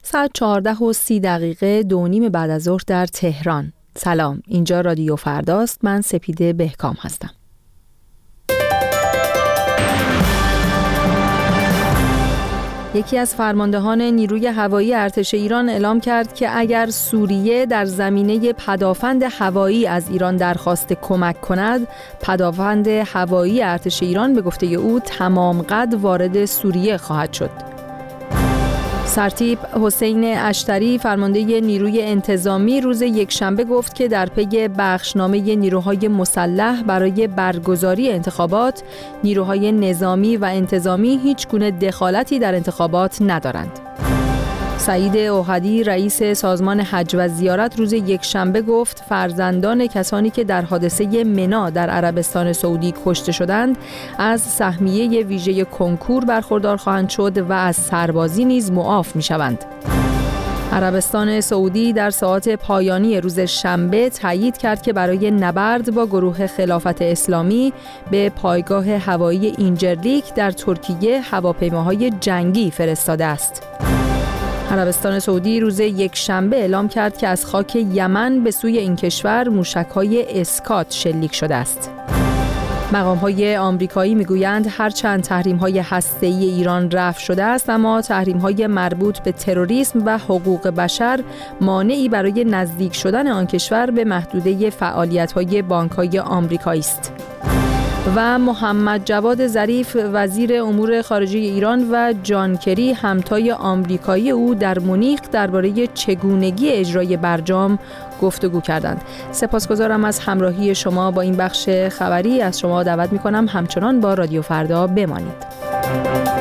ساعت 14:30 2:30 بعد از ظهر در تهران. سلام، اینجا رادیو فرداست. من سپیده بهکام هستم. یکی از فرماندهان نیروی هوایی ارتش ایران اعلام کرد که اگر سوریه در زمینه پدافند هوایی از ایران درخواست کمک کند، پدافند هوایی ارتش ایران به گفته او تمام قد وارد سوریه خواهد شد. سرتیپ حسین اشتری فرمانده نیروی انتظامی روز یکشنبه گفت که در پی بخشنامه نیروهای مسلح برای برگزاری انتخابات، نیروهای نظامی و انتظامی هیچ گونه دخالتی در انتخابات ندارند. سعید اوحدی رئیس سازمان حج و زیارت روز یکشنبه گفت فرزندان کسانی که در حادثه منا در عربستان سعودی کشته شدند از سهمیه ویژه کنکور برخوردار خواهند شد و از سربازی نیز معاف می‌شوند. عربستان سعودی در ساعات پایانی روز شنبه تایید کرد که برای نبرد با گروه خلافت اسلامی به پایگاه هوایی اینجرلیک در ترکیه هواپیماهای جنگی فرستاده است. عربستان سعودی روز یکشنبه اعلام کرد که از خاک یمن به سوی این کشور موشک‌های اسکات شلیک شده است. مقام‌های آمریکایی می‌گویند هرچند تحریم‌های هسته‌ای ایران رفع شده است، اما تحریم‌های مربوط به تروریسم و حقوق بشر مانعی برای نزدیک شدن آن کشور به محدوده فعالیت‌های بانک‌های آمریکایی است. و محمد جواد ظریف وزیر امور خارجه ایران و جان کری همتای آمریکایی او در مونیخ درباره چگونگی اجرای برجام گفتگو کردند. سپاسگزارم از همراهی شما با این بخش خبری. از شما دعوت می‌کنم همچنان با رادیو فردا بمانید.